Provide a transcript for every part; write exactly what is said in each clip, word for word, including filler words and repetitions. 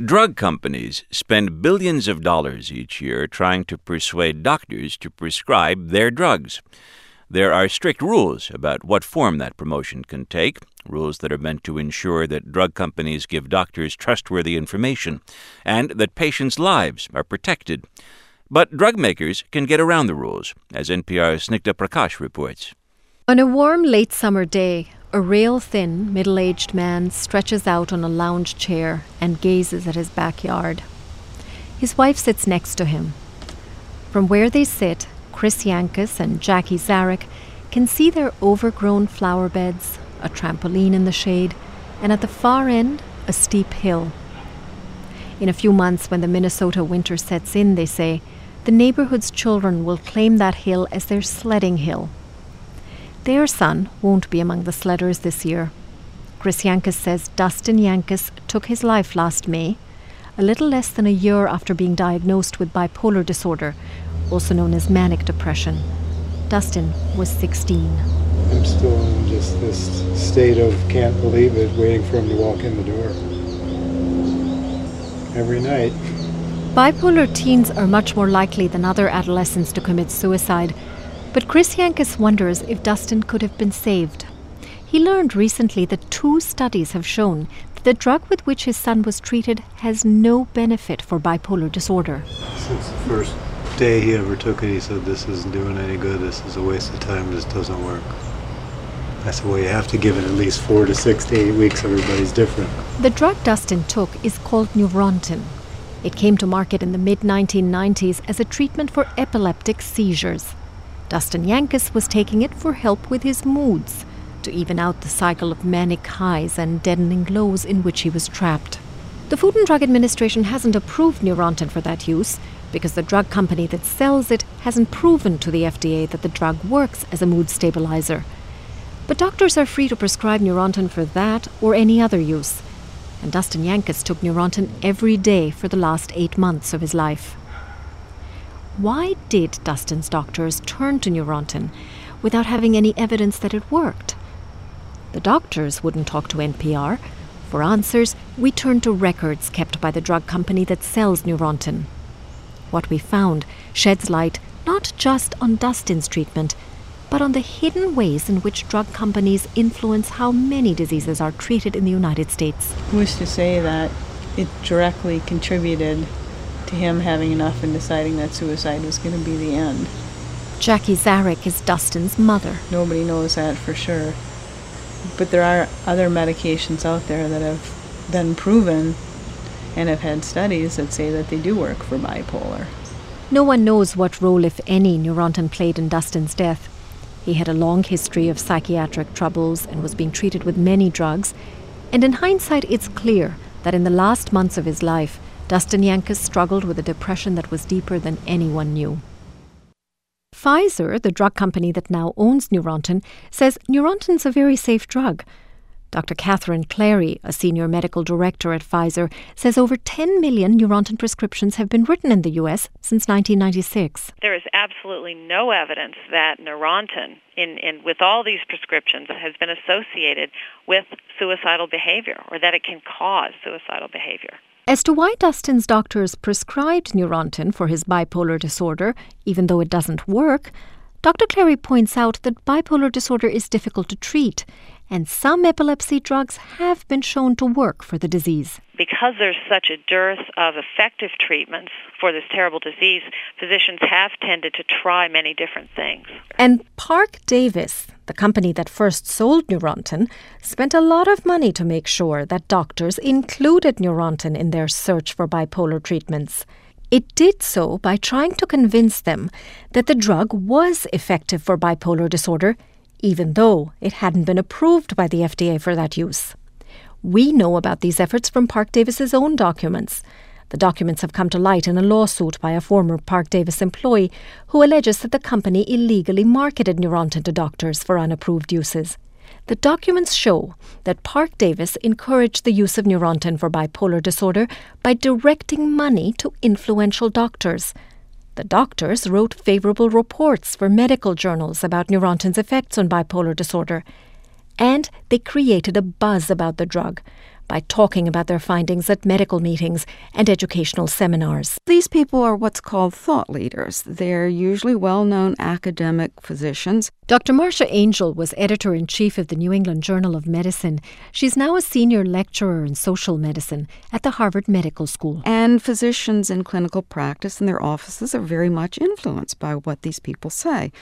Drug companies spend billions of dollars each year trying to persuade doctors to prescribe their drugs. There are strict rules about what form that promotion can take, rules that are meant to ensure that drug companies give doctors trustworthy information and that patients' lives are protected. But drug makers can get around the rules, as N P R's Snigdha Prakash reports. On a warm late summer day, a rail-thin, middle-aged man stretches out on a lounge chair and gazes at his backyard. His wife sits next to him. From where they sit, Chris Yankus and Jackie Zarek can see their overgrown flower beds, a trampoline in the shade, and at the far end, a steep hill. In a few months, when the Minnesota winter sets in, they say, the neighborhood's children will claim that hill as their sledding hill. Their son won't be among the sledders this year. Chris Yankus says Dustin Yankus took his life last May, a little less than a year after being diagnosed with bipolar disorder, also known as manic depression. Dustin was sixteen. I'm still in just this state of can't believe it, waiting for him to walk in the door. Every night. Bipolar teens are much more likely than other adolescents to commit suicide, but Chris Yankus wonders if Dustin could have been saved. He learned recently that two studies have shown that the drug with which his son was treated has no benefit for bipolar disorder. Since the first day he ever took it, he said, this isn't doing any good, this is a waste of time, this doesn't work. I said, well, you have to give it at least four to six to eight weeks, everybody's different. The drug Dustin took is called Neurontin. It came to market in the mid nineteen nineties as a treatment for epileptic seizures. Dustin Yankus was taking it for help with his moods, to even out the cycle of manic highs and deadening lows in which he was trapped. The Food and Drug Administration hasn't approved Neurontin for that use because the drug company that sells it hasn't proven to the F D A that the drug works as a mood stabilizer. But doctors are free to prescribe Neurontin for that or any other use. And Dustin Yankus took Neurontin every day for the last eight months of his life. Why did Dustin's doctors turn to Neurontin without having any evidence that it worked? The doctors wouldn't talk to N P R. For answers, we turned to records kept by the drug company that sells Neurontin. What we found sheds light not just on Dustin's treatment, but on the hidden ways in which drug companies influence how many diseases are treated in the United States. Who's to say that it directly contributed to him having enough and deciding that suicide was going to be the end? Jackie Zarek is Dustin's mother. Nobody knows that for sure. But there are other medications out there that have been proven and have had studies that say that they do work for bipolar. No one knows what role, if any, Neurontin played in Dustin's death. He had a long history of psychiatric troubles and was being treated with many drugs. And in hindsight, it's clear that in the last months of his life, Dustin Yankus struggled with a depression that was deeper than anyone knew. Pfizer, the drug company that now owns Neurontin, says Neurontin's a very safe drug. Doctor Catherine Clary, a senior medical director at Pfizer, says over ten million Neurontin prescriptions have been written in the U S since nineteen ninety-six. There is absolutely no evidence that Neurontin, in, in, with all these prescriptions, has been associated with suicidal behavior or that it can cause suicidal behavior. As to why Dustin's doctors prescribed Neurontin for his bipolar disorder, even though it doesn't work, Doctor Clary points out that bipolar disorder is difficult to treat, and some epilepsy drugs have been shown to work for the disease. Because there's such a dearth of effective treatments for this terrible disease, physicians have tended to try many different things. And Parke-Davis, the company that first sold Neurontin, spent a lot of money to make sure that doctors included Neurontin in their search for bipolar treatments. It did so by trying to convince them that the drug was effective for bipolar disorder, even though it hadn't been approved by the F D A for that use. We know about these efforts from Parke-Davis's own documents. The documents have come to light in a lawsuit by a former Parke-Davis employee who alleges that the company illegally marketed Neurontin to doctors for unapproved uses. The documents show that Parke-Davis encouraged the use of Neurontin for bipolar disorder by directing money to influential doctors. The doctors wrote favorable reports for medical journals about Neurontin's effects on bipolar disorder. And they created a buzz about the drug by talking about their findings at medical meetings and educational seminars. These people are what's called thought leaders. They're usually well-known academic physicians. Doctor Marcia Angel was editor-in-chief of the New England Journal of Medicine. She's now a senior lecturer in social medicine at the Harvard Medical School. And physicians in clinical practice in their offices are very much influenced by what these people say.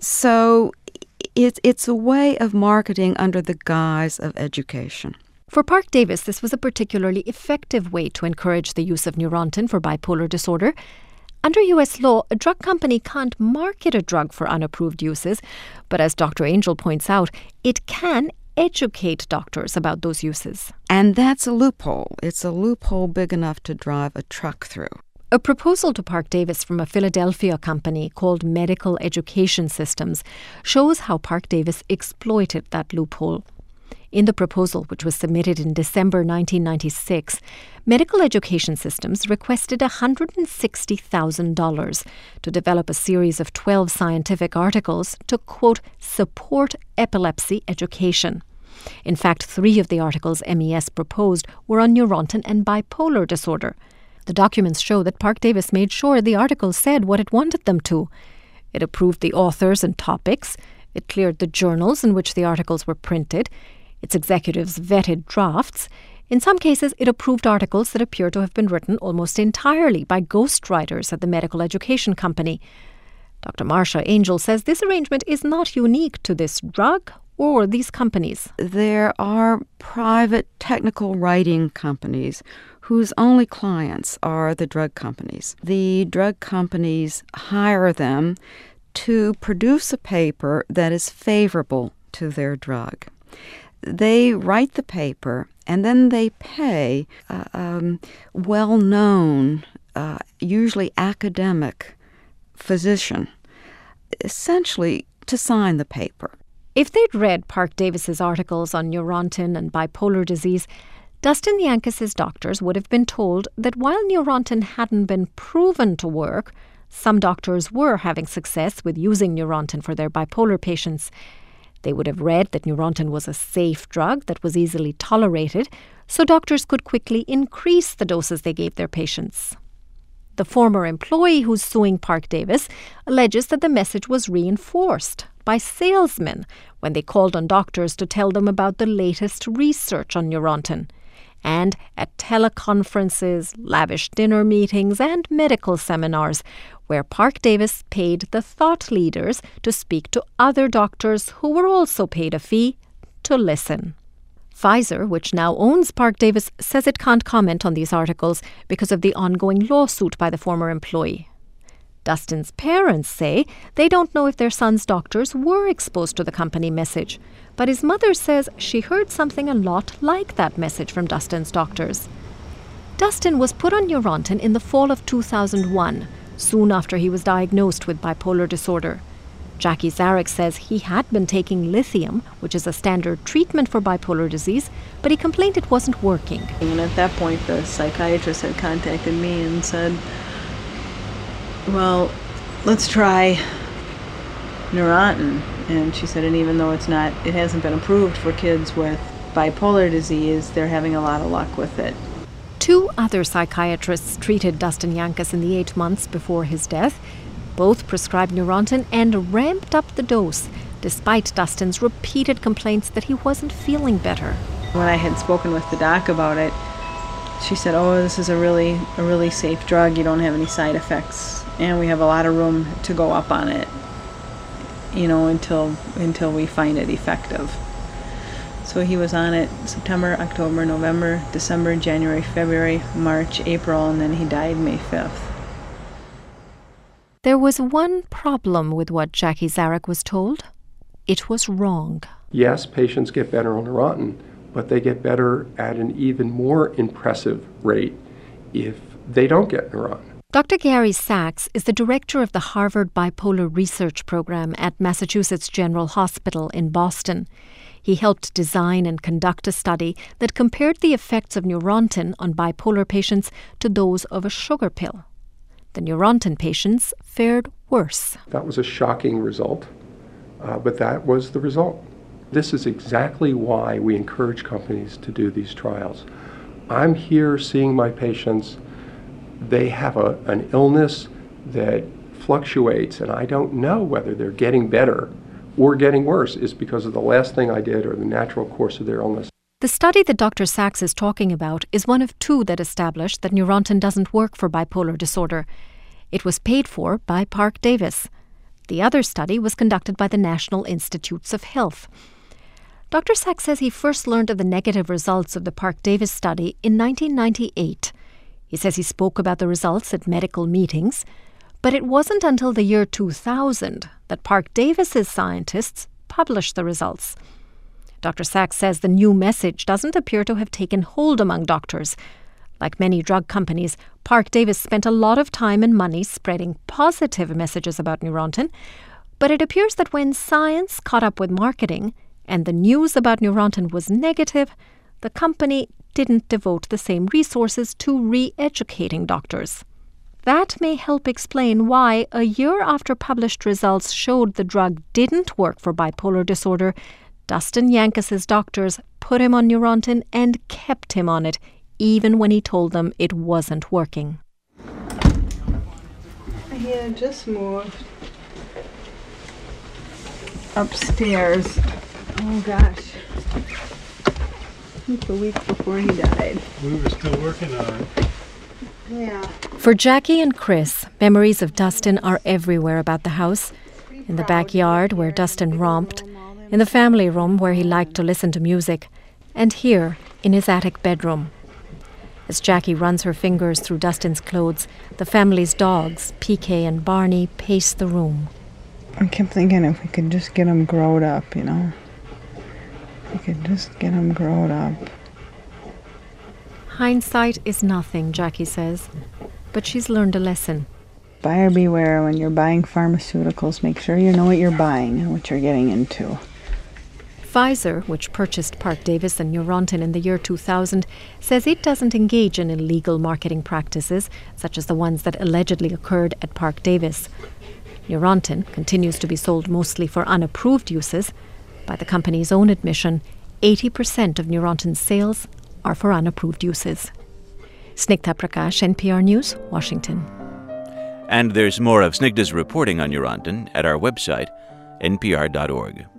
So it's, it's a way of marketing under the guise of education. For Parke Davis, this was a particularly effective way to encourage the use of Neurontin for bipolar disorder. Under U S law, a drug company can't market a drug for unapproved uses, but as Doctor Angel points out, it can educate doctors about those uses. And that's a loophole. It's a loophole big enough to drive a truck through. A proposal to Parke Davis from a Philadelphia company called Medical Education Systems shows how Parke Davis exploited that loophole. In the proposal, which was submitted in December nineteen ninety-six, Medical Education Systems requested one hundred sixty thousand dollars to develop a series of twelve scientific articles to, quote, support epilepsy education. In fact, three of the articles M E S proposed were on Neurontin and bipolar disorder. The documents show that Parke Davis made sure the articles said what it wanted them to. It approved the authors and topics. It cleared the journals in which the articles were printed. Its executives vetted drafts. In some cases, it approved articles that appear to have been written almost entirely by ghostwriters at the medical education company. Doctor Marcia Angel says this arrangement is not unique to this drug or these companies. There are private technical writing companies whose only clients are the drug companies. The drug companies hire them to produce a paper that is favorable to their drug. They write the paper, and then they pay a um, well-known, uh, usually academic physician, essentially to sign the paper. If they'd read Parke Davis's articles on Neurontin and bipolar disease, Dustin Yankes' doctors would have been told that while Neurontin hadn't been proven to work, some doctors were having success with using Neurontin for their bipolar patients. They would have read that Neurontin was a safe drug that was easily tolerated, so doctors could quickly increase the doses they gave their patients. The former employee who's suing Parke Davis alleges that the message was reinforced by salesmen when they called on doctors to tell them about the latest research on Neurontin. And at teleconferences, lavish dinner meetings, and medical seminars, where Parke Davis paid the thought leaders to speak to other doctors who were also paid a fee to listen. Pfizer, which now owns Parke Davis, says it can't comment on these articles because of the ongoing lawsuit by the former employee. Dustin's parents say they don't know if their son's doctors were exposed to the company message, but his mother says she heard something a lot like that message from Dustin's doctors. Dustin was put on Neurontin in the fall of two thousand one, soon after he was diagnosed with bipolar disorder. Jackie Zarek says he had been taking lithium, which is a standard treatment for bipolar disease, but he complained it wasn't working. And at that point, the psychiatrist had contacted me and said, well, let's try Neurontin. And she said, and even though it's not, it hasn't been approved for kids with bipolar disease, they're having a lot of luck with it. Two other psychiatrists treated Dustin Yankes in the eight months before his death. Both prescribed Neurontin and ramped up the dose, despite Dustin's repeated complaints that he wasn't feeling better. When I had spoken with the doc about it, she said, oh, this is a really, a really safe drug. You don't have any side effects, and we have a lot of room to go up on it, you know, until until we find it effective. So he was on it September, October, November, December, January, February, March, April, and then he died May fifth. There was one problem with what Jackie Zarek was told. It was wrong. Yes, patients get better on Neurontin, but they get better at an even more impressive rate if they don't get Neurontin. Doctor Gary Sachs is the director of the Harvard Bipolar Research Program at Massachusetts General Hospital in Boston. He helped design and conduct a study that compared the effects of Neurontin on bipolar patients to those of a sugar pill. The Neurontin patients fared worse. That was a shocking result, uh, but that was the result. This is exactly why we encourage companies to do these trials. I'm here seeing my patients. They have a, an illness that fluctuates, and I don't know whether they're getting better or getting worse is because of the last thing I did or the natural course of their illness. The study that Doctor Sachs is talking about is one of two that established that Neurontin doesn't work for bipolar disorder. It was paid for by Parke-Davis. The other study was conducted by the National Institutes of Health. Doctor Sachs says he first learned of the negative results of the Parke-Davis study in nineteen ninety-eight. He says he spoke about the results at medical meetings, but it wasn't until the year two thousand that Parke-Davis's scientists published the results. Doctor Sachs says the new message doesn't appear to have taken hold among doctors. Like many drug companies, Parke-Davis spent a lot of time and money spreading positive messages about Neurontin, but it appears that when science caught up with marketing and the news about Neurontin was negative, the company didn't devote the same resources to re-educating doctors. That may help explain why, a year after published results showed the drug didn't work for bipolar disorder, Dustin Yankes' doctors put him on Neurontin and kept him on it, even when he told them it wasn't working. He had just moved upstairs. Oh gosh. It's a week before he died. We were still working on it. Yeah. For Jackie and Chris, memories of Dustin are everywhere about the house. In the backyard where Dustin romped, in the family room where he liked to listen to music, and here in his attic bedroom. As Jackie runs her fingers through Dustin's clothes, the family's dogs, P K and Barney, pace the room. I kept thinking if we could just get him growed up, you know. If we could just get him growed up. Hindsight is nothing, Jackie says, but she's learned a lesson. Buyer beware when you're buying pharmaceuticals. Make sure you know what you're buying and what you're getting into. Pfizer, which purchased Parke-Davis and Neurontin in the year two thousand, says it doesn't engage in illegal marketing practices, such as the ones that allegedly occurred at Parke-Davis. Neurontin continues to be sold mostly for unapproved uses. By the company's own admission, eighty percent of Neurontin's sales are for unapproved uses. Snigdha Prakash, N P R News, Washington. And there's more of Snigdha's reporting on Neurontin at our website, n p r dot org.